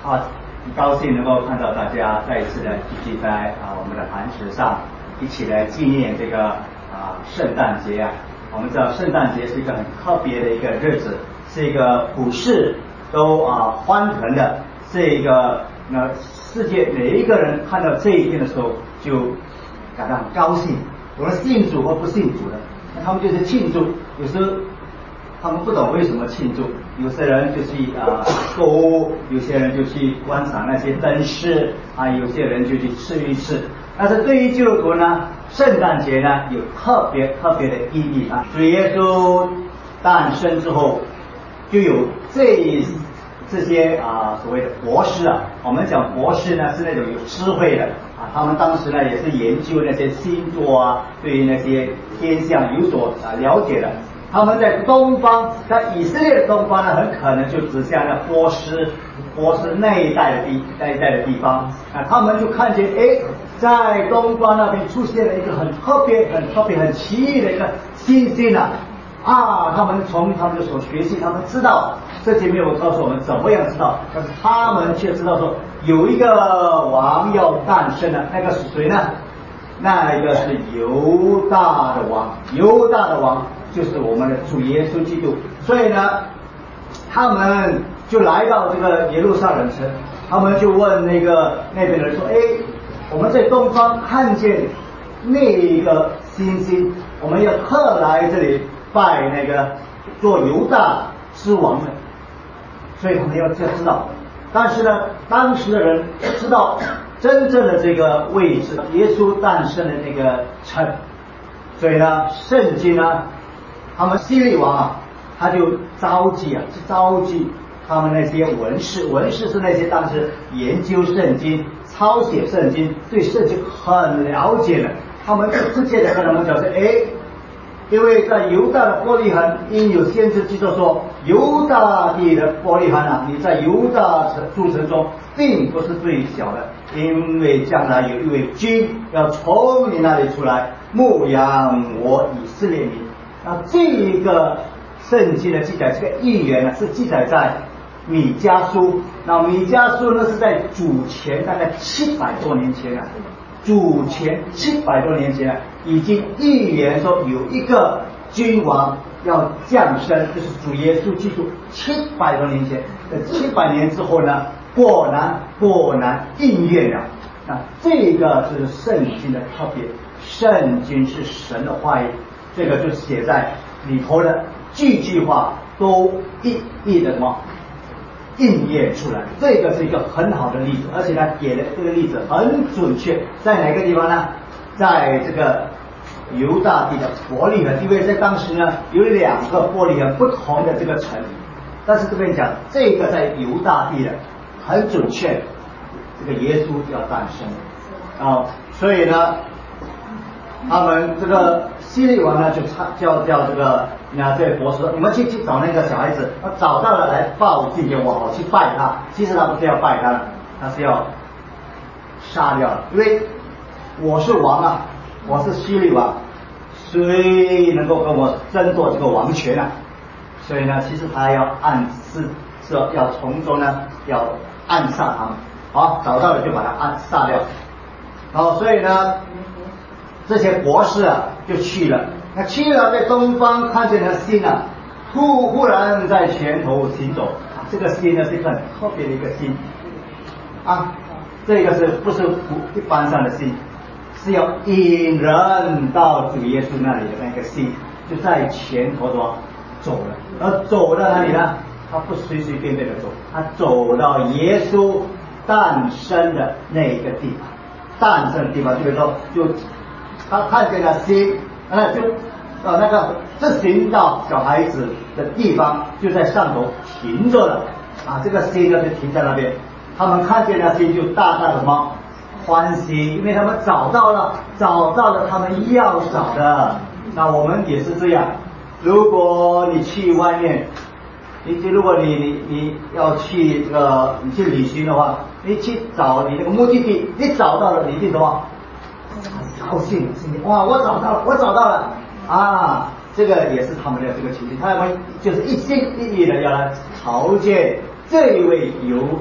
很高兴能够看到大家再一次的聚集在我们的磐石上，一起来纪念这个圣诞节啊。我们知道圣诞节是一个很特别的一个日子，是一个普世都欢腾的，是一个世界每一个人看到这一天的时候就感到很高兴。有人信主或不信主的，那他们就是庆祝。有时候他们不懂为什么庆祝，有些人就去购物，有些人就去观赏那些灯饰有些人就去吃一吃。但是对于基督徒呢，圣诞节呢有特别的意义啊。主耶稣诞生之后，就有这些所谓的博士啊。我们讲博士呢是那种有智慧的他们当时呢也是研究那些星座对于那些天象有所了解的。他们在东方，在以色列的东方呢，很可能就指向了波斯那一带的地方他们就看见在东方那边出现了一个很特别很奇异的一个星星他们从他们的所学习，他们知道这些没有告诉我们怎么样知道，但是他们却知道说有一个王要诞生了。那个是谁呢？那一个是犹大的王就是我们的主耶稣基督。所以呢，他们就来到这个耶路撒冷城，他们就问那边的人说我们在东方看见那个星星，我们要特来这里拜那个做犹大之王的。所以他们要知道，但是呢，当时的人知道真正的这个位置，耶稣诞生的那个城。所以呢，圣经呢，他们希律王他就召集他们那些文士是那些当时研究圣经、抄写圣经、对圣经很了解的。他们就直接的跟他们讲说因为在犹大的伯利恒，因有先知记着说，犹大地的伯利恒你在犹大诸城中并不是最小的，因为将来有一位君要从你那里出来牧养我以色列民。这个圣经的记载，这个预言呢是记载在米迦书。那米迦书呢是在主前大概700多年前主前700多年前已经预言说有一个君王要降生，就是主耶稣基督。700多年前，700年之后呢，果然应验了。这个是圣经的特别，圣经是神的话语，这个就写在里头的句句话都一一的应验出来。这个是一个很好的例子，而且呢给的这个例子很准确。在哪个地方呢？在这个犹大地的伯利恒，因为在当时呢有2个伯利恒不同的这个城，但是这边讲这个在犹大地的很准确，这个耶稣要诞生所以呢，他们这个希律王呢就叫这个这位博士，你们去找那个小孩子，找到了来报信给我，去拜他。其实他不是要拜他，他是要杀掉了，因为我是王我是希律王，谁能够跟我争夺这个王权所以呢，其实他要要从中呢要暗杀他们。好，找到了就把他杀掉。所以呢，这些博士就去了。去了，在东方看见了星忽然在前头行走这个星呢是一个很特别的一个星这个是不是一般上的星，是要引人到主耶稣那里的那个星，就在前头走了。而走到哪里呢？他不随便的走，他走到耶稣诞生的那个地方。诞生的地方就是说，就他看见了星这行到小孩子的地方就在上头停着了这个星呢就停在那边。他们看见了星就大大的欢喜，因为他们找到了他们要找的。那我们也是这样，如果你去外面，如果你要去你去旅行的话，你去找你那个目的地，你找到了，你一定很高兴，哇，我找到了这个也是他们的这个情绪，他们就是一心一意的要来朝见这一位有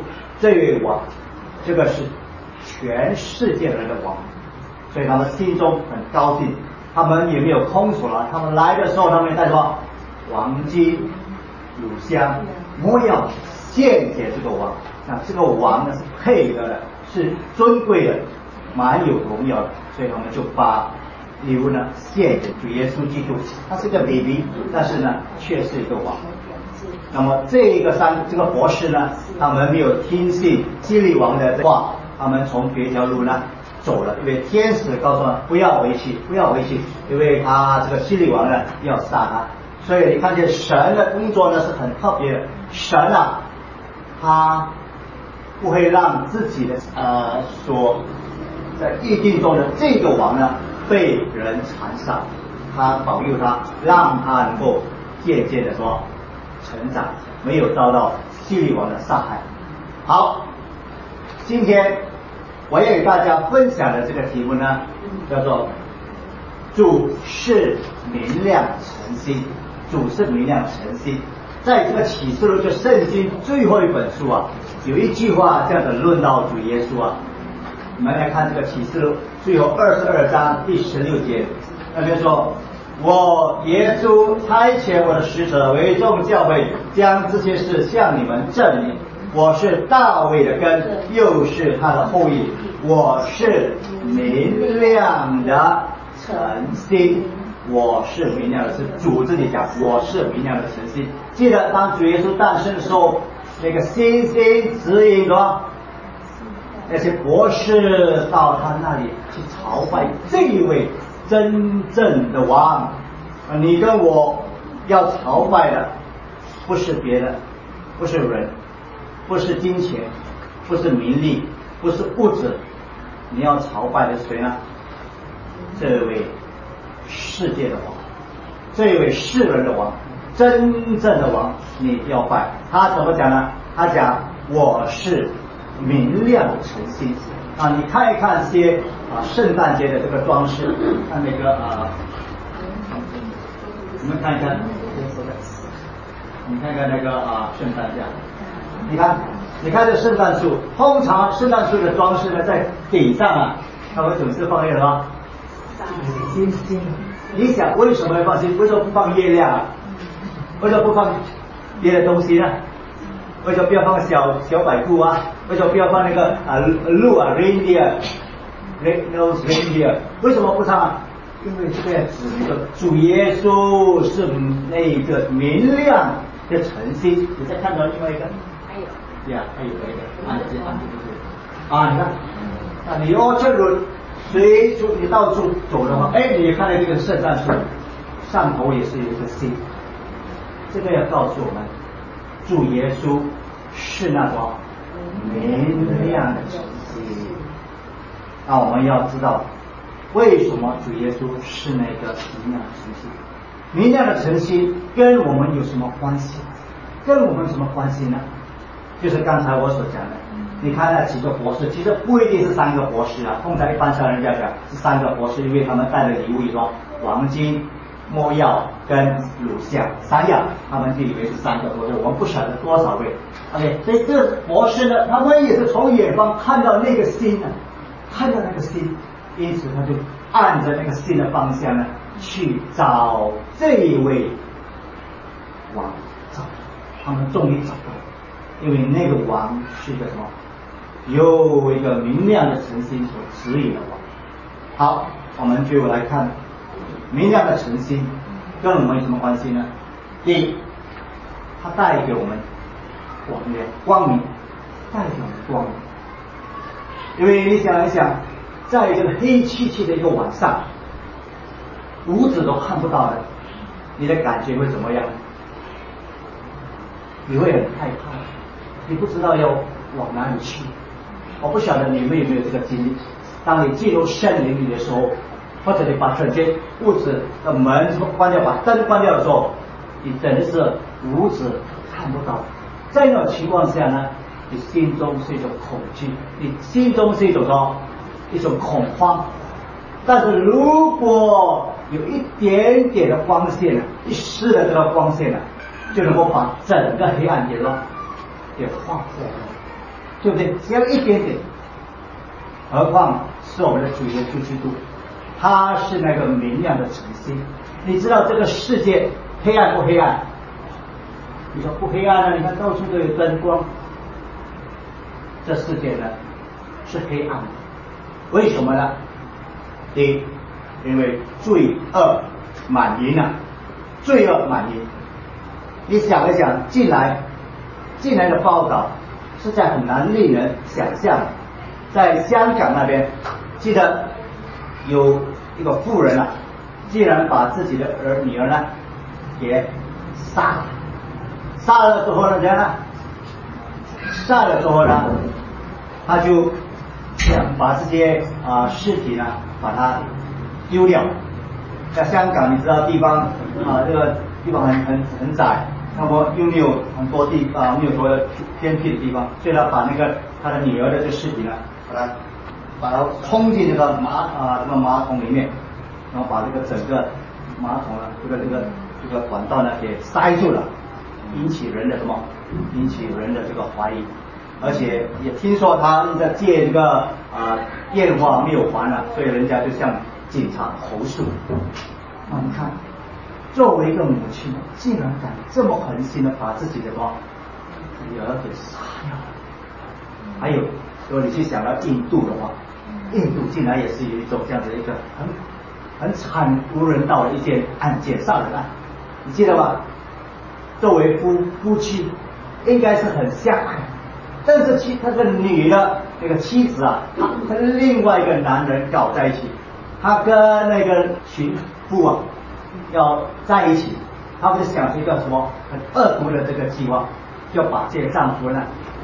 这位王，这个是全世界人的王，所以他们心中很高兴。他们也没有空手了，他们来的时候，他们带什么？黄金、乳香、没药献给这个王。那这个王呢是配得的，是尊贵的，蛮有荣耀的，所以他们就把礼物呢献给主耶稣基督。他是个 baby， 但是呢却是一个王。那么这个博士呢，他们没有听信希律王的话，他们从别条路呢走了，因为天使告诉他不要回去，不要回去，因为他这个希律王呢要杀他。所以你看见神的工作呢是很特别的，神啊，他不会让自己的所在预定中的这个王呢被人残杀，他保佑他，让他能够渐渐的说成长，没有遭到希律王的杀害。好，今天我要给大家分享的这个题目呢，叫做主是明亮晨星。主是明亮晨星。在这个启示录，就圣经最后一本书啊，有一句话这样的论到主耶稣啊。我们来看这个启示录最后22章第16节，那边说：我耶稣差遣我的使者为众教会，将这些事向你们证明。我是大卫的根，又是他的后裔。我是明亮的晨星。我是明亮的，是主自己讲，我是明亮的晨星。记得当主耶稣诞生的时候，那个星星指引着那些博士到他那里去朝拜这一位真正的王。你跟我要朝拜的不是别的，不是人，不是金钱，不是名利，不是物质，你要朝拜的是谁呢？这位世界的王，这位世人的王，真正的王，你要拜。他怎么讲呢？他讲我是明亮的晨星啊！你看一看些圣诞节的这个装饰，看那个你们看一看，你看看那个圣诞架，你看这圣诞树，通常圣诞树的装饰呢，在顶上啊，它会总是放一个什么星星。你想为什么要放星？为什么不放月亮啊？为什么不放别的东西呢？为什么不要放小摆兔啊？为什么不要放那个鹿啊 reindeer 为什么不唱啊？因为这个指明的主耶稣是那个明亮的晨星。你再看到另外一个，还有一个按你看你这轮随处你到处走的话，你看到这个圣诞树上头也是有一个星，这个要告诉我们，主耶稣是那种明亮的晨星。那我们要知道，为什么主耶稣是那个明亮的晨星？明亮的晨星跟我们有什么关系？跟我们什么关系呢？就是刚才我所讲的，你看那几个博士，其实不一定是3个博士啊，通常一般上人家讲是3个博士，因为他们带的礼物有黄金、没药跟乳香3样，他们就以为是3个博士，我们不晓得多少位。OK， 所以这博士呢，他们也是从远方看到那个星呢，因此他就按着那个星的方向呢，去找这一位王，他们终于找到了。因为那个王是一个什么？有一个明亮的晨星所指引的王。好，我们就来看明亮的晨星跟我们有什么关系呢？第一，它带给我们光明，带给我们光明。因为你想一想，在这个黑漆漆的一个晚上，五指都看不到的，你的感觉会怎么样？你会很害怕，你不知道要往哪里去。我不晓得你们有没有这个经历，当你进入森林里的时候，或者你把整间屋子的门关掉，把灯关掉的时候，你真的是五指看不到。在那种情况下呢，你心中是一种恐惧，你心中是一种恐慌。但是如果有一点点的光线呢，一丝的这个光线呢，就能够把整个黑暗给化破了。 对不对？只要一点点，何况是我们的主耶稣基督，他是那个明亮的晨星。你知道这个世界黑暗不黑暗？你说不黑暗啊，你看到处都有灯光。这世界呢是黑暗的，为什么呢？第一，因为罪恶满盈啊，罪恶满盈。你想一想，近来的报道实在很难令人想象。在香港那边，记得有一个妇人啊，竟然把自己的女儿呢给杀了。杀了之后呢，他就想把这些尸体呢把它丢掉。在香港，你知道地方这个地方很窄，那么又没有很多没有说偏僻的地方，所以他把他的女儿的这尸体呢，把它冲进这个马桶里面，然后把这个整个马桶呢这个管道呢给塞住了，引起人的这个怀疑。而且也听说他在借这个电话没有还了，所以人家就向警察投诉。你看，作为一个母亲，竟然敢这么狠心的把自己的女儿给杀掉了。还有，如果你去想到印度的话，印度竟然也是有一种这样的一个很惨无人道的一件案件，杀人案，你记得吧？作为夫妻，应该是很相爱。但是他的女的那个妻子啊，他跟另外一个男人搞在一起，他跟那个情妇啊要在一起，他们就想出一个什么很恶毒的这个计划，要把这个丈夫呢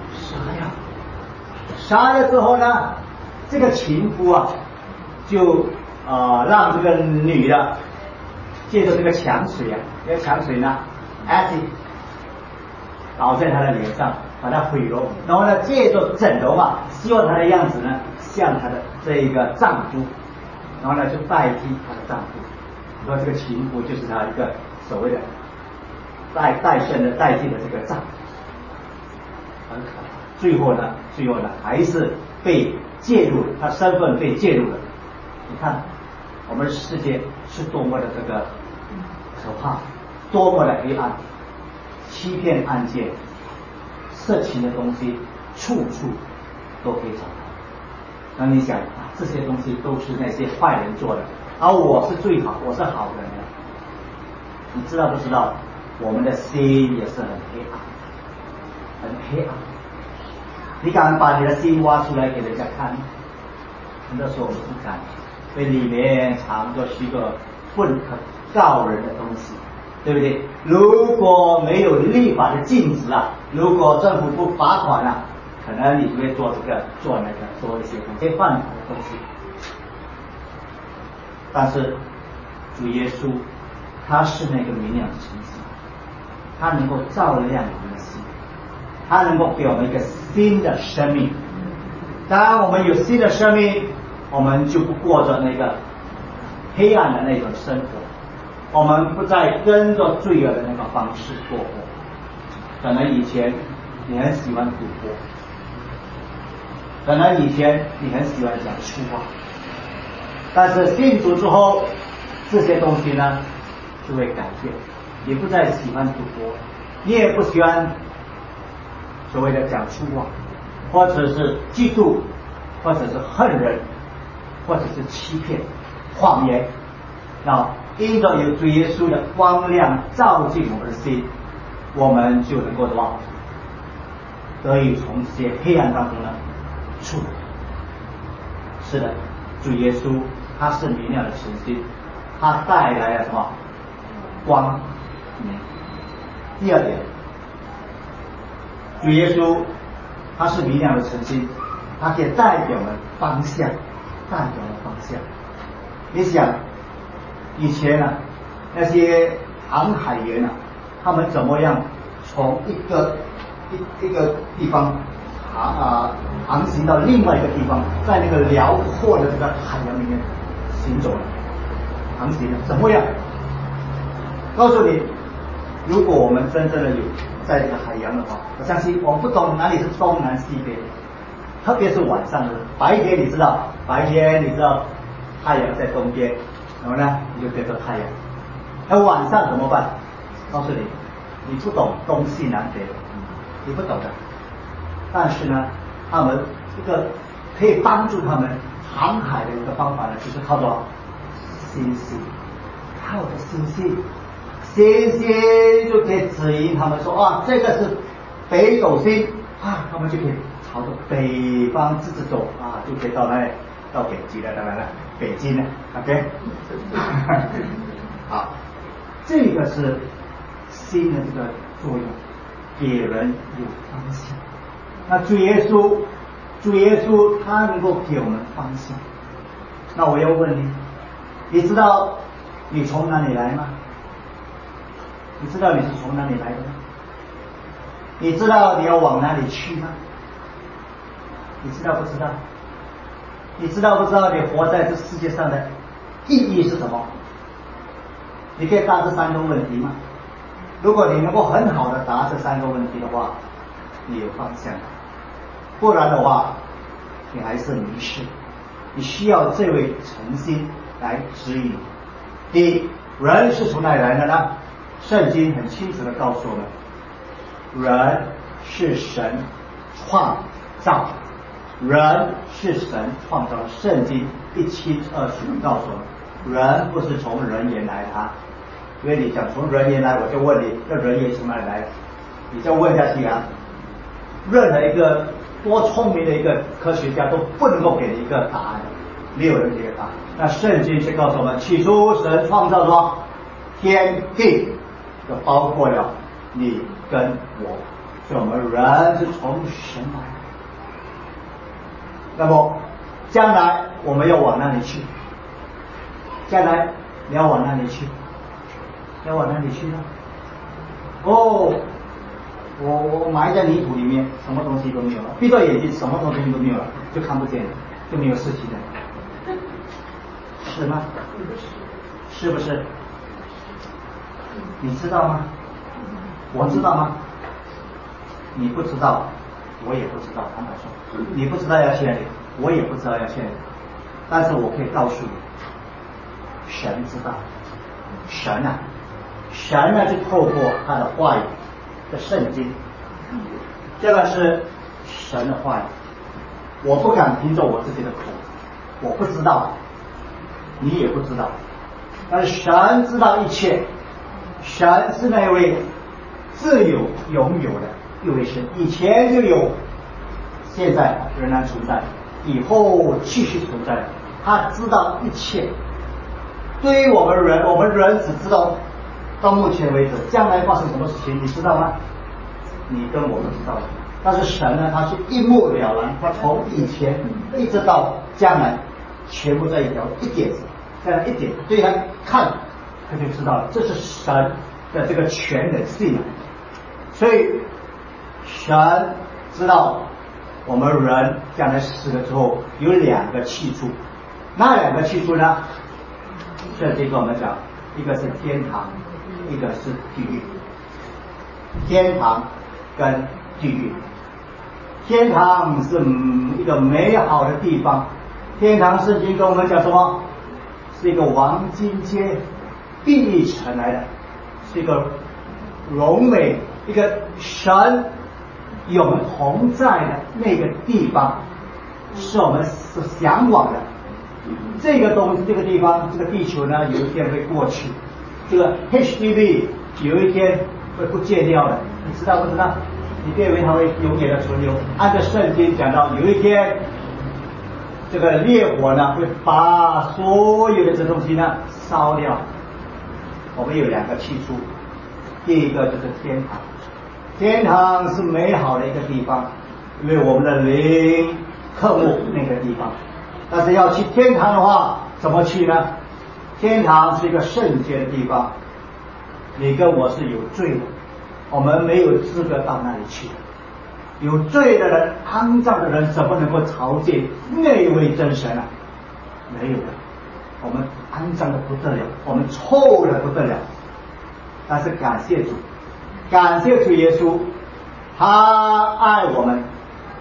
杀了之后呢，这个情妇啊就让这个女的借着这个强水啊，这个强水呢 acid 倒在她的脸上，把它毁容，然后呢借着整容啊，希望她的样子呢像她的这一个丈夫，然后呢就代替她的丈夫。你说这个情妇就是她一个所谓的代替的这个丈夫，很可怕。最后呢还是被介入了，她身份被介入了。你看我们的世界是多么的这个可怕，多么的黑暗，欺骗案件、色情的东西处处都可以找到。那你想这些东西都是那些坏人做的，而我是最好，我是好人的。你知道不知道？我们的心也是很黑暗，很黑暗。你敢把你的心挖出来给人家看？很多时候我们不敢，所以里面藏着许多不可告人的东西，对不对？如果没有立法的禁止啊，如果政府不罚款啊，可能你就会做这个做那个做一些犯法的东西。但是主耶稣他是那个明亮的晨星，他能够照亮我们的心，他能够给我们一个新的生命。当我们有新的生命，我们就不过着那个黑暗的那种生活，我们不再跟着罪恶的那个方式过活。可能以前你很喜欢赌博，可能以前你很喜欢讲粗话，但是信主之后，这些东西呢就会改变。你不再喜欢赌博，你也不喜欢所谓的讲粗话，或者是嫉妒，或者是恨人，或者是欺骗、谎言。因着有主耶稣的光亮照进我们的心，我们就能够什么？得以从这些黑暗当中呢出来。是的，主耶稣他是明亮的晨星，他带来了什么？光明。第二点，主耶稣他是明亮的晨星，他可以代表了方向，你想以前啊，那些航海员啊，他们怎么样从一个地方航行到另外一个地方，在那个辽阔的这个海洋里面行走的航行的怎么样？告诉你，如果我们真正的有在这个海洋的话，我相信我们不懂哪里是东南西北， 特别是晚上的白天，你知道太阳在东边，然后呢你就变成太阳。那晚上怎么办？告诉你，你不懂东西南北，你不懂的。但是呢，他们一个可以帮助他们航海的一个方法呢，就是靠着星星，靠着星星，星星就可以指引他们说啊，这个是北斗星啊，他们就可以朝着北方直走啊，就可以到北极了，当然了，北京了 ，OK， 好，这个是新的这个作用，给人有方向。那主耶稣他能够给我们方向。那我要问你，你知道你从哪里来吗？你知道你是从哪里来的吗？你知道你要往哪里去吗？你知道不知道？你知道不知道你活在这世界上的意义是什么？你可以答这3个问题吗？如果你能够很好的答这3个问题的话，你有方向；不然的话，你还是迷失。你需要这位诚心来指引你。第一，人是从哪里来的呢？圣经很清楚的告诉我们，人是神创造，人是神创造的。圣经17:20告诉我们，人不是从人眼来的啊。因为你讲从人眼来，我就问你，这人眼从哪里来的？你再问下去啊，任何一个多聪明的一个科学家都不能够给你一个答案的，没有人给个答案。那圣经却告诉我们，起初神创造什么？天地，就包括了你跟我，所以我们人是从神来的。那么将来我们要往哪里去？将来你要往哪里去？要往哪里去呢？哦，我埋在泥土里面，什么东西都没有了，闭着眼睛，什么东西都没有了，就看不见了，就没有事情了，是吗？是不是？你知道吗？我知道吗？你不知道，我也不知道。坦白说，你不知道要去哪里，我也不知道要去哪里。但是我可以告诉你，神知道。神呢就透过他的话语的圣经，这个是神的话语。我不敢凭着我自己的口，我不知道，你也不知道，但是神知道一切。神是那位自有永有的一位神，以前就有，现在仍然存在，以后继续存在。他知道一切。对于我们人只知道到目前为止，将来发生什么事情，你知道吗？你跟我不知道的。但是神呢，他是一目了然，他从以前一直到将来，全部在一点这样一点，对他看，他就知道了，这是神的这个全能性。所以神知道我们人将来死了之后有2个去处，那2个去处呢？圣经跟我们讲，一个是天堂，一个是地狱。天堂跟地狱，天堂是一个美好的地方。天堂圣经跟我们讲什么？是一个黄金街碧玉城来的，是一个荣美，一个神与我们同在的那个地方，是我们所向往的。这个地方，这个地球呢，有一天会过去，这个 HDB 有一天会不见掉的，你知道不知道？你别以为它会永远的存留。按照圣经讲到，有一天这个烈火呢会把所有的这东西呢烧掉。我们有2个去处，第一个就是天堂。天堂是美好的一个地方，因为我们的灵渴慕那个地方。但是要去天堂的话，怎么去呢？天堂是一个圣洁的地方，你跟我是有罪的，我们没有资格到那里去。有罪的人、肮脏的人怎么能够朝见那位真神啊？没有的，我们肮脏的不得了，我们臭的不得了。但是感谢主，感谢主耶稣，他爱我们，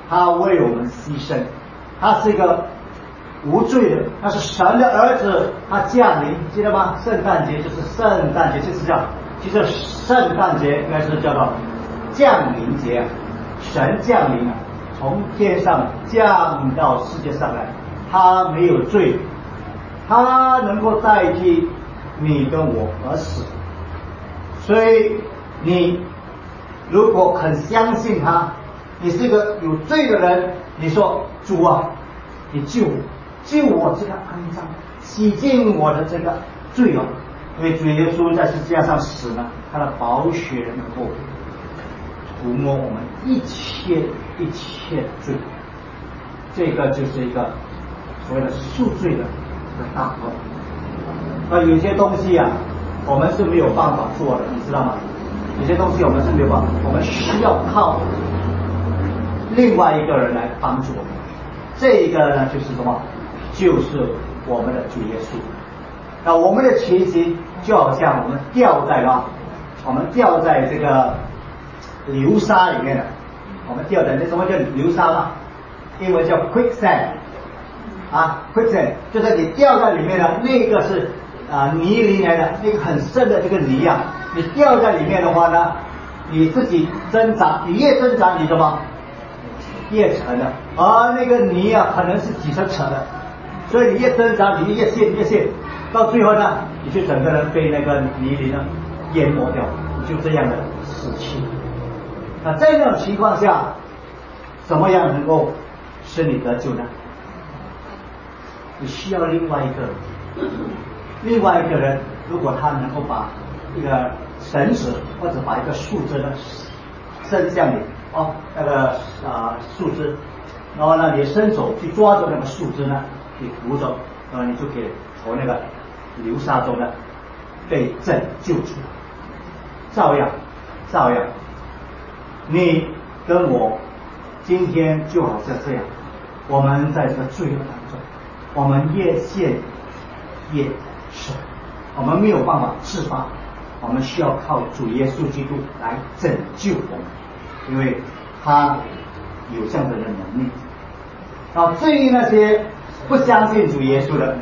他为我们牺牲，他是一个无罪的，他是神的儿子，他降临，记得吗？圣诞节就是圣诞节，其实圣诞节应该是叫做降临节，神降临从天上降到世界上来，他没有罪，他能够代替你跟我而死，所以你如果肯相信他，你是一个有罪的人，你说主啊，你救我这个肮脏，洗净我的这个罪哦。因为主耶稣在十字架上死呢，他的宝血能够涂抹我们一切的罪，这个就是一个所谓的赎罪的大功。有些东西啊，我们是没有办法做的，你知道吗？有些东西我们是没有办法，我们需要靠另外一个人来帮助我们。这个呢，就是什么？就是我们的主耶稣。那我们的情形就好像我们掉在这个流沙里面的，我们掉在那什么叫流沙吗？英文叫 quicksand ，quicksand 就是你掉在里面的那个是泥里来的，那个很深的这个泥啊，你掉在里面的话呢，你自己挣扎，你越挣扎，你什么越沉的，而那个泥啊可能是几层层的，所以你越挣扎，你越陷，到最后呢，你就整个人被那个泥里呢淹没掉，你就这样的死去。那在那种情况下，怎么样能够使你得救呢？你需要另外一个人，如果他能够把一个绳子或者把一个树枝呢伸向你那个树枝，然后呢你伸手去抓住那个树枝呢，你扶着，然后你就可以从那个流沙中呢被拯救出来。照样，你跟我今天就好像这样，我们在这个罪恶当中，我们越陷越深，我们没有办法自拔，我们需要靠主耶稣基督来拯救我们，因为他有这样的能力。至于那些不相信主耶稣的，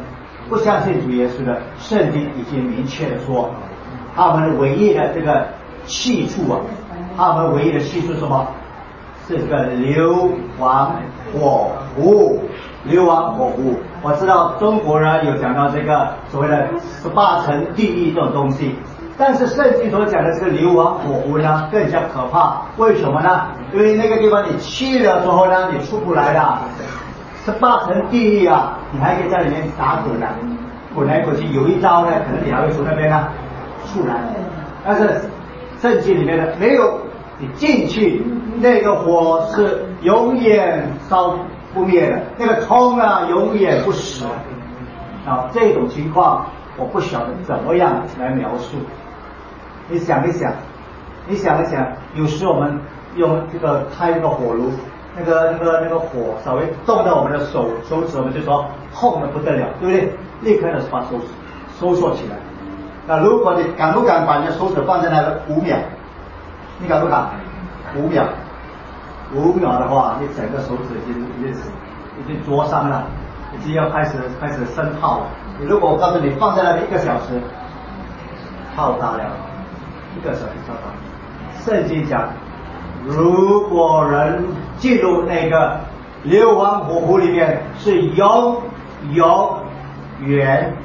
圣经已经明确的说，他们唯一的这个去处是什么？是这个流亡火湖。我知道中国人有讲到这个所谓的18层地狱这种东西，但是圣经所讲的这个流亡火湖呢更加可怕。为什么呢？因为那个地方你去了之后呢，你出不来的。18层地狱啊，你还可以在里面打滚的，滚来滚去，有一招呢，可能你还会从那边呢出来。但是圣经里面的没有，你进去那个火是永远烧不灭的，那个葱啊永远不死。这种情况我不晓得怎么样来描述。你想一想，有时我们用这个开那个火炉，那个火稍微动到我们的手指，我们就说痛得不得了，对不对？立刻的把手收缩起来。那如果你敢不敢把你的手指放在那个5秒？你敢不敢？5秒的话，你整个手指已经灼伤了，已经要开始生泡了。如果我告诉你放在那里1个小时，泡大了，1个小时泡大。圣经讲，如果人进入那个流亡火湖里面，是永远，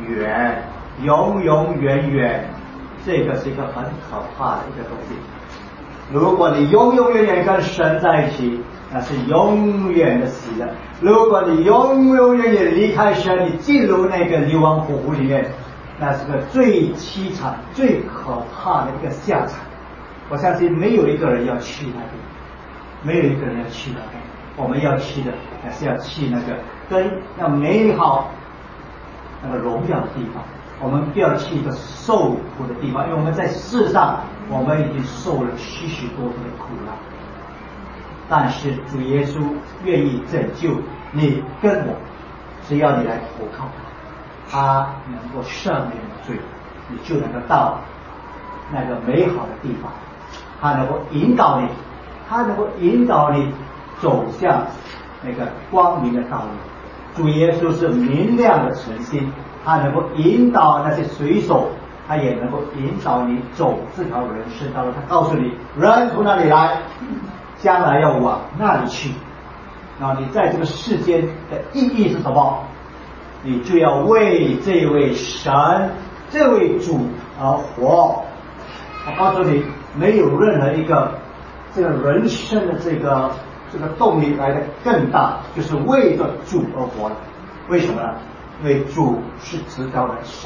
这个是一个很可怕的一个东西。如果你永远跟神在一起，那是永远的喜乐。如果你永远离开神，你进入那个流亡火湖里面，那是个最凄惨最可怕的一个下场。我相信没有一个人要去那边，我们要去的还是要去那个要美好那个荣耀的地方。我们不要去一个受苦的地方，因为我们在世上我们已经受了许多的苦了。但是主耶稣愿意拯救你跟我，只要你来投靠他能够赦免罪，你就能够到那个美好的地方。他能够引导你走向那个光明的道路。主耶稣是明亮的晨星，他能够引导那些水手，他也能够引导你走这条人生道路。他告诉你，人从哪里来，将来要往那里去。然后你在这个世间的意义是什么？你就要为这位神、这位主而活。我告诉你，没有任何一个这个人生的这个动力来的更大，就是为着主而活的。为什么呢？因为主是至高的神，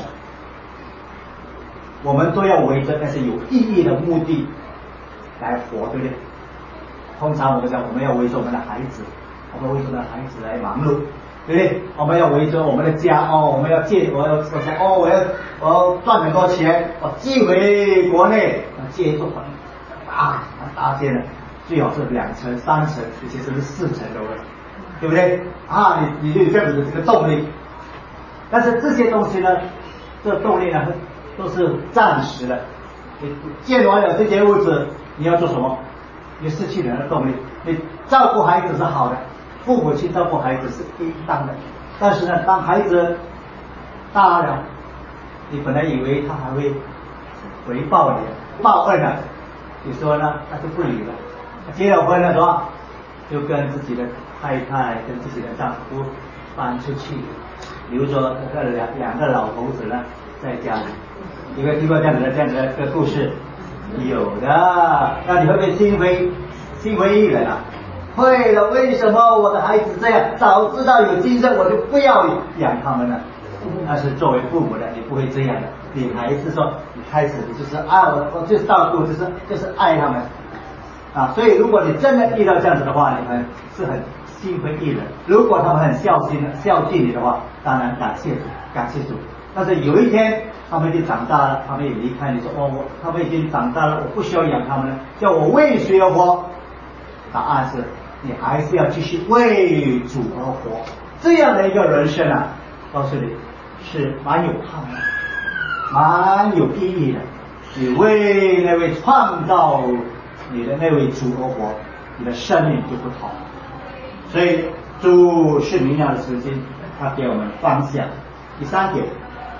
我们都要围着那些有意义的目的来活，对不对？通常我们讲，我们要围着我们的孩子，我们围着我们的孩子来忙碌，对不对？我们要围着我们的家我们要借，我要赚很多钱，我寄回国内，借一座很大间的，最好是2层、3层，有些甚至4层的，对不对？你就有这样子的这个动力。但是这些东西呢，这个动力呢，都是暂时的。你建完了这间屋子，你要做什么？你失去人的动力。你照顾孩子是好的，父母亲照顾孩子是应当的。但是呢，当孩子大了，你本来以为他还会回报你、报恩了，你说呢，他就不理了。结了婚了是吧？就跟自己的太太、跟自己的丈夫搬出去，比如说两个老头子呢，在家里，有没有听过这样子的故事？有的。那你会不会心灰意冷啊？会了。为什么我的孩子这样？早知道有今生，我就不要养他们了。但是作为父母的，你不会这样的。你还是说，你开始你就是我就是照顾，就是爱他们所以如果你真的遇到这样子的话，你们是很心灰意冷。如果他们很孝敬你的话，当然感谢主。但是有一天他们已经长大了，他们也离开你，说他们已经长大了，我不需要养他们了，叫我为谁而活？答案是你还是要继续为主而活。这样的一个人生告诉你是蛮有盼望、蛮有意义的。你为那位创造你的那位主而活，你的生命就不同。所以主是明亮的晨星，他给我们方向。第3点，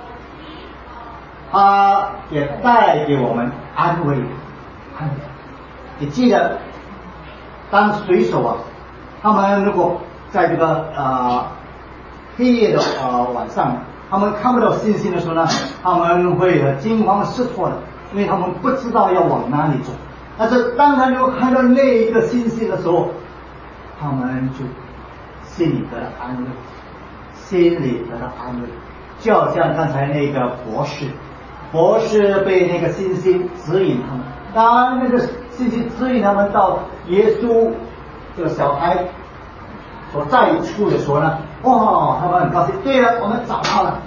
他也带给我们安慰。你记得，当水手他们如果在这个黑夜的晚上，他们看不到星星的时候呢，他们会惊慌失措的，因为他们不知道要往哪里走。但是当他能够看到那一个星星的时候，他们就心里得到安慰，就好像刚才那个博士被那个星星指引他们，当那个星星指引他们到耶稣这个小孩所在处的时候呢，他们很高兴。对了，我们找到了。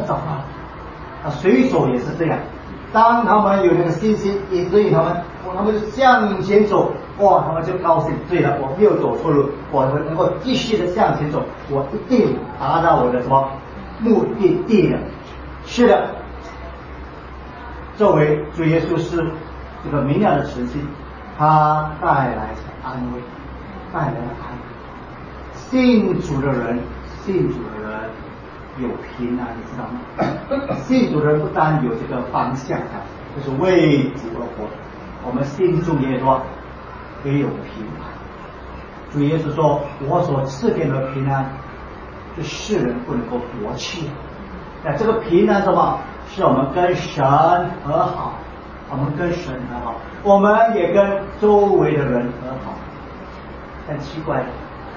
水手也是这样，当他们有那个星星也指引他们就向前走，他们就高兴。对了，我没有走错路，我能够继续的向前走，我一定达到我的什么目的地的。是的，作为主耶稣是这个明亮的晨星，他带来了安慰。信主的人有平安，你知道吗？信主的人不但有这个方向就是为主而活。我们心中也说也有平安。主耶稣说，我所赐给的平安是世人不能够夺去的。那这个平安什么？是我们跟神和好，我们也跟周围的人和好。很奇怪的，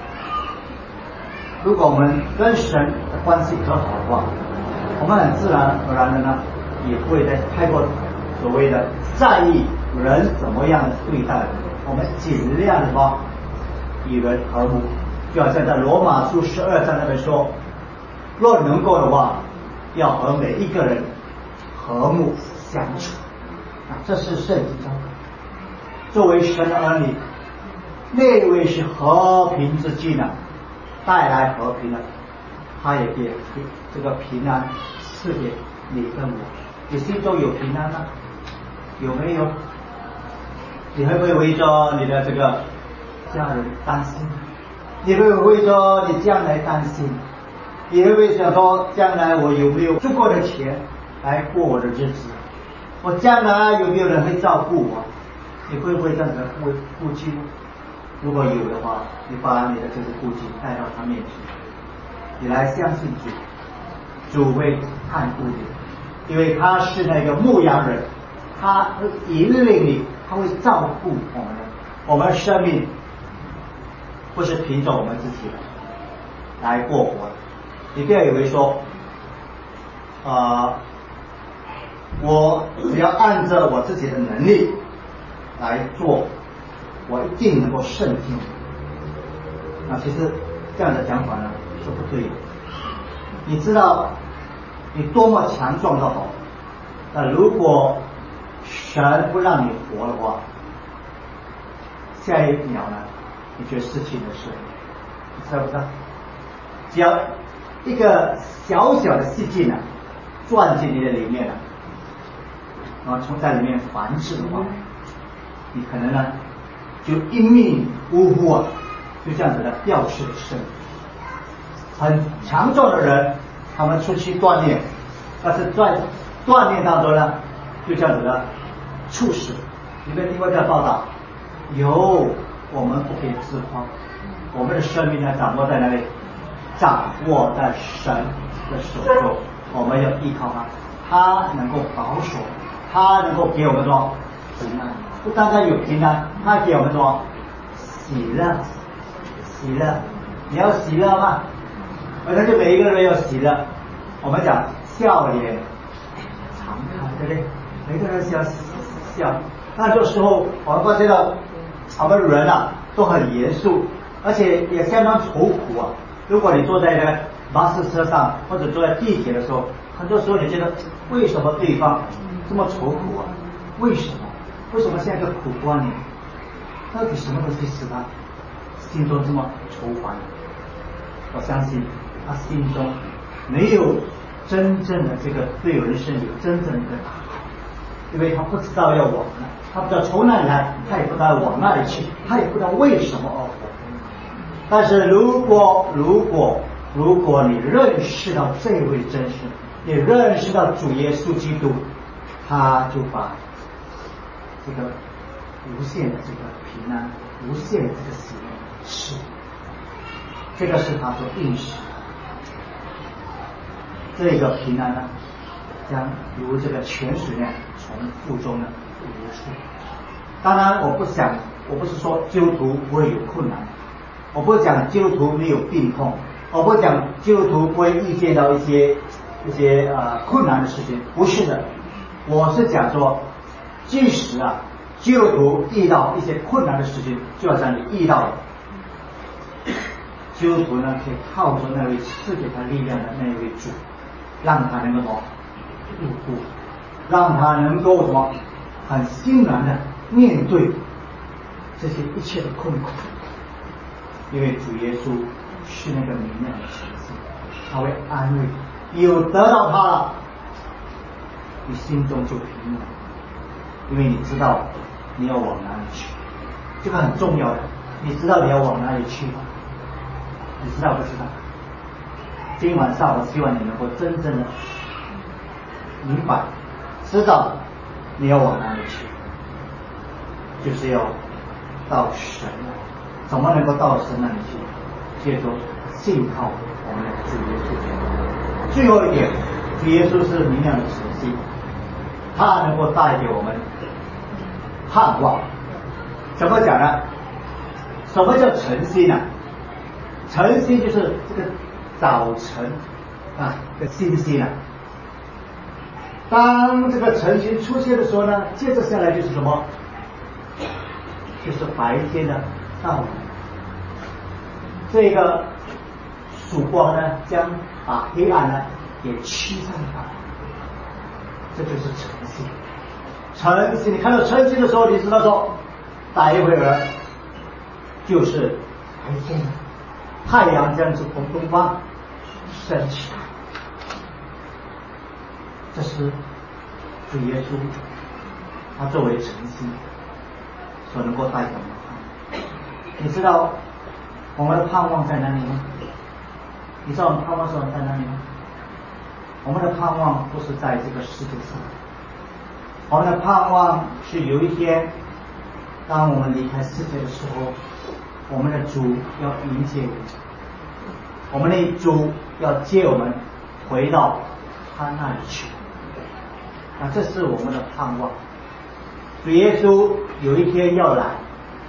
如果我们跟神的关系和好的话，我们很自然而然的呢，也不会再太过所谓的在意人怎么样的对待我们，尽量的与人和睦。就好像在罗马书12章那边说，若能够的话，要和每一个人和睦相处。这是圣经中作为神的儿女，那位是和平之君带来和平的，他也给这个平安赐给你跟我。你心中有平安吗？有没有？你会不会为着你的这个家人担心？ 你会不会说你将来担心？你会不会想说将来我有没有足够的钱来过我的日子？我将来有没有人会照顾我？你会不会这样子父亲？如果有的话，你把你的这个父亲带到他面前，你来相信主，主会看顾你，因为他是那个牧羊人，他会引领你，他会照顾我们的。我们生命不是凭着我们自己来过活的。你不要以为说我只要按照我自己的能力来做，我一定能够胜进。那其实这样的讲法呢是不对的。你知道你多么强壮都好，那如果神不让你活的话，下一秒呢你就失去了生命，你知道不知道？只要一个小小的细菌呢钻进你的里面了，然后从在里面繁殖的话，你可能呢就一命呜呼啊，就这样子的掉失了生命。很强壮的人，他们出去锻炼，但是在锻炼当中呢，就这样子的猝死。你没有听过这样报道？有，我们不可以自夸，我们的生命呢掌握在哪里？掌握在神的手中，我们要依靠他，他能够保守，他能够给我们说平安，不单单有平安，他给我们说喜乐，喜乐。你要喜乐吗？我相信每一个人要喜乐。我们讲笑脸常开，对不对？每个人想笑。那这时候我们发现到我们人啊都很严肃，而且也相当愁苦啊。如果你坐在那个巴士车上或者坐在地铁的时候，很多时候你觉得为什么对方这么愁苦啊？为什么？为什么像一个苦瓜呢？到底什么东西使他心中这么愁烦？我相信他心中没有真正的这个对人生有真正的一个打开，因为他不知道要往哪，他不知道从哪里来，他也不知道往哪里去，他也不知道为什么而活。但是如果你认识到这位真神，你认识到主耶稣基督，他就把这个无限的这个平安，无限的这个喜乐是，这个是他所应许的。这个平安呢，将如这个泉水呢从腹中呢流出。当然我不是说基督徒不会有困难，我不讲基督徒没有病痛，我不讲基督徒不会遇见到一些困难的事情，不是的。我是讲说，即使基督徒遇到一些困难的事情，就好像你遇到了，基督徒呢可以靠着那位赐给他力量的那位主，让他能够度过，让他能够很欣然的面对这些一切的困苦。因为主耶稣是那个明亮的晨星，他会安慰，有得到他了，你心中就平安，因为你知道你要往哪里去，这个很重要的。你知道你要往哪里去吗？你知道不知道？今晚上我希望你能够真正的明白，知道你要往哪里去，就是要到神了。怎么能够到神那里去？借着信靠我们的主耶稣。最后一点，主耶稣是明亮的晨星，他能够带给我们盼望。怎么讲呢？什么叫晨星呢？晨星就是这个早晨的星星啊。当这个晨星出现的时候呢，接着下来就是什么？就是白天的到来。这个曙光呢，将把黑暗呢给驱散开，这就是晨星。晨星，你看到晨星的时候，你知道说，待一会儿就是白天了，太阳将从东方升起来。这是主耶稣，他作为晨星所能够带给我们的。你知道， 我们的盼望在哪里呢？你知道我们盼望是在哪里吗？我们的盼望不是在这个世界上，我们的盼望是有一天，当我们离开世界的时候，我们的主要迎接我们，我们的主要接我们回到他那里去。那这是我们的盼望。主耶稣有一天要来，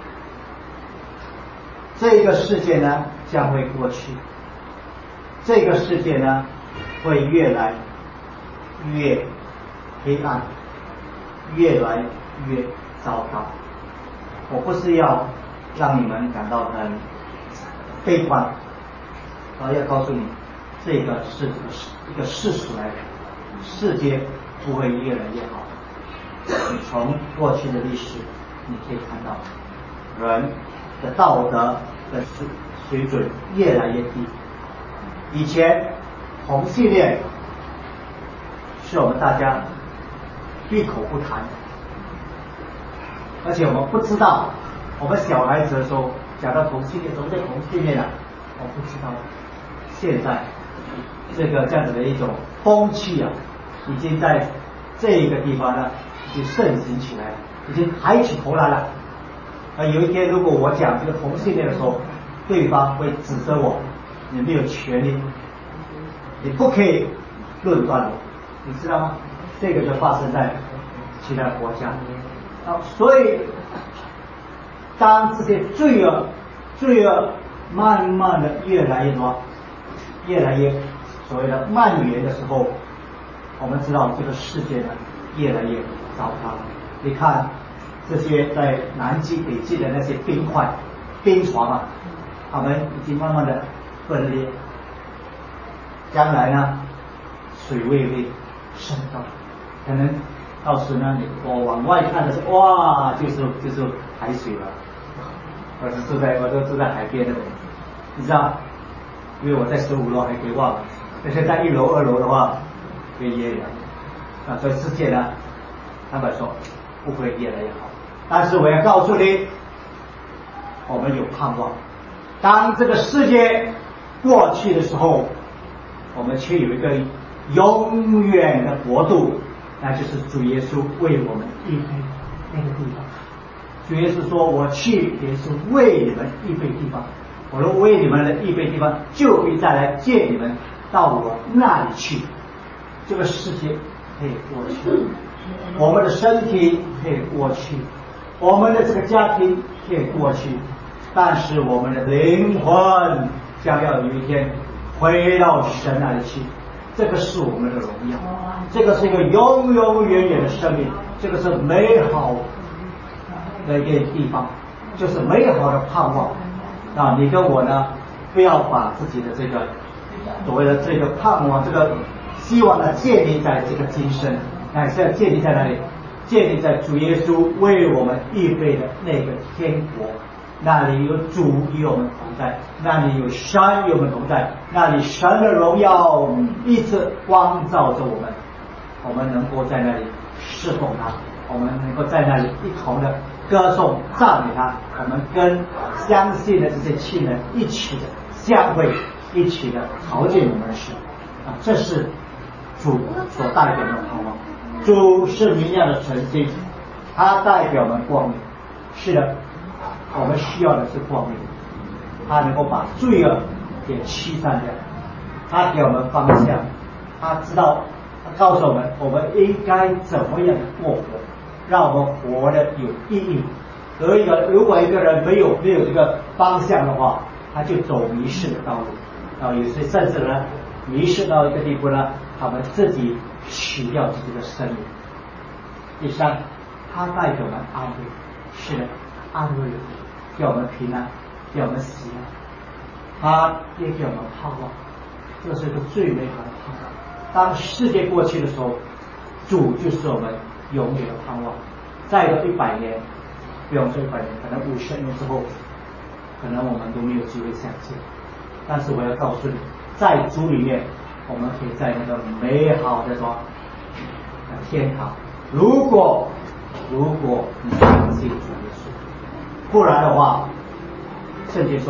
这个世界呢将会过去，这个世界呢会越来越黑暗，越来越糟糕。我不是要让你们感到很悲观，而要告诉你，这个是一个事实来的，世界不会越来越好。你从过去的历史你可以看到，人的道德的水准越来越低。以前同性恋是我们大家闭口不谈的，而且我们不知道，我们小孩子的时候讲到同性恋，什么叫同性恋啊？我不知道。现在这样子的一种风气啊，已经在这个地方呢已经盛行起来了，已经抬起头来了。有一天如果我讲这个同性恋的时候，对方会指责我，你没有权利，你不可以论断我，你知道吗？这个就发生在其他国家。所以当这些罪恶慢慢的越来越多，越来越所谓的蔓延的时候，我们知道这个世界呢越来越糟糕。你看这些在南极北极的那些冰床啊，它们已经慢慢的分裂，将来呢水位会升高，可能到时呢我往外看的时候，哇，就是海水了。我都住在海边的，你知道，因为我在15楼还可以望，但是在1楼2楼的话被淹了。所以世界呢，他们说不会越来越好，但是我要告诉你，我们有盼望。当这个世界过去的时候，我们却有一个永远的国度，那就是主耶稣为我们预备那个地方。主耶稣说，我去也是为你们预备地方，我若为你们的预备地方，就必再来见你们到我那里去。这个世界可以过去，我们的身体可以过去，我们的这个家庭可以过去，但是我们的灵魂将要有一天回到神那里去。这个是我们的荣耀，这个是一个永永远远的生命，这个是美好的一个地方，就是美好的盼望。你跟我呢，不要把自己的这个所谓的这个盼望、这个希望呢，建立在这个今生，乃是要建立在哪里？建立在主耶稣为我们预备的那个天国，那里有主与我们同在，那里有神与我们同在，那里神的荣耀一直光照着我们，我们能够在那里侍奉他，我们能够在那里一同的歌颂赞美他，我们跟相信的这些亲人一起的相会，一起的朝见我们的神。这是主所代表的盼望。主是明亮的晨星，它代表我们光明。是的，我们需要的是光明，它能够把罪恶给驱散掉，它给我们方向，它告诉我们我们应该怎么样过活，让我们活得有意义。如果一个人没有这个方向的话，他就走迷失的道路。有些甚至呢迷失到一个地步呢，他们自己取掉自己的生命。第三，它代表我们安慰，是的，安慰给我们平安，给我们喜乐，它也给我们盼望。这是一个最美好的盼望。当世界过去的时候，主就是我们永远的盼望。再过100年，不用说100年，可能50年之后，可能我们都没有机会相见。但是我要告诉你，在主里面，我们可以在那个美好的天堂。如果你相信主耶稣，不然的话，圣经说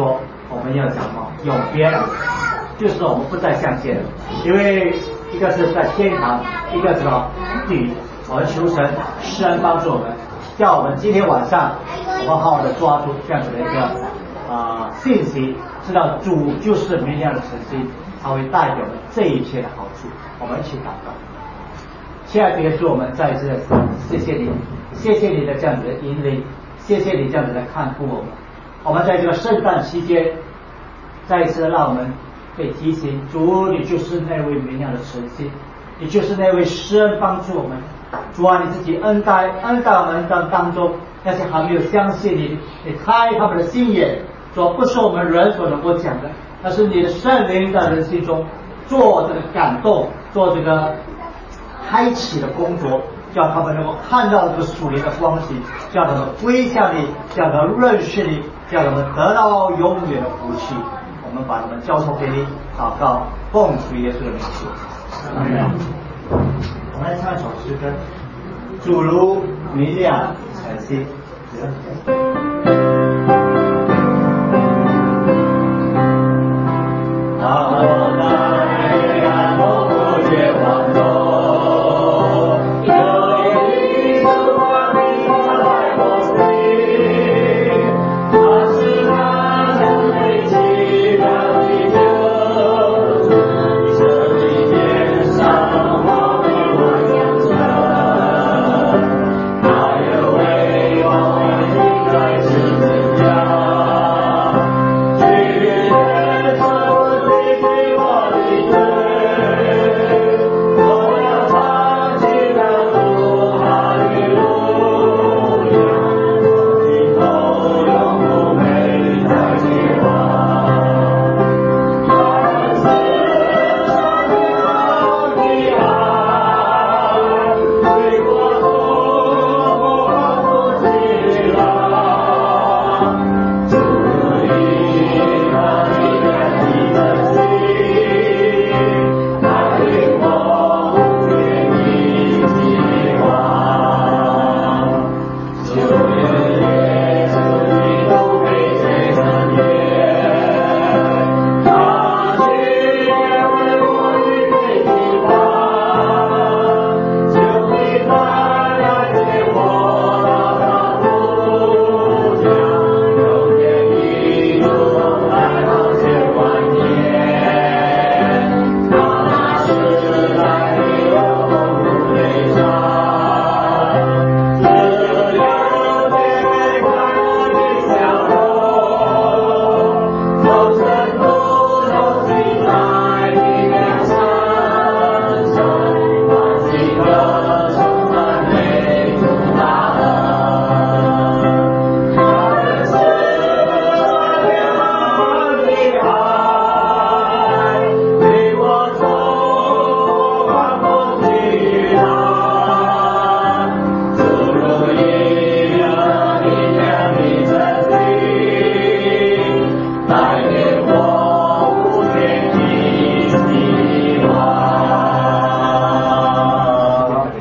我们要讲什么？永别了，就是我们不再向前了，因为一个是在天堂，一个是什么地狱。我们求神施恩帮助我们，叫我们今天晚上我们好好的抓住这样子的一个信息，知道主就是明亮的晨星，它会带给我们这一切的好处。我们一起祷告。亲爱的耶稣，我们再一次谢谢你，谢谢你的这样子的引领，谢谢你这样子的看顾我们。我们在这个圣诞期间，再一次让我们被提醒，主你就是那位明亮的晨星，你就是那位施恩帮助我们。主啊，你自己恩待我们当中那些还没有相信你，你开他们的心眼，主不是我们人所能够讲的，那是你的圣灵在人心中做这个感动，做这个开启的工作，叫他们能够看到这个属灵的光景，叫他们归向你，叫他们认识你，叫他们得到永远的福气。我们把他们交托给你，祷告，奉主耶稣的名求。阿门。我们来唱一首诗歌，主如明亮晨星。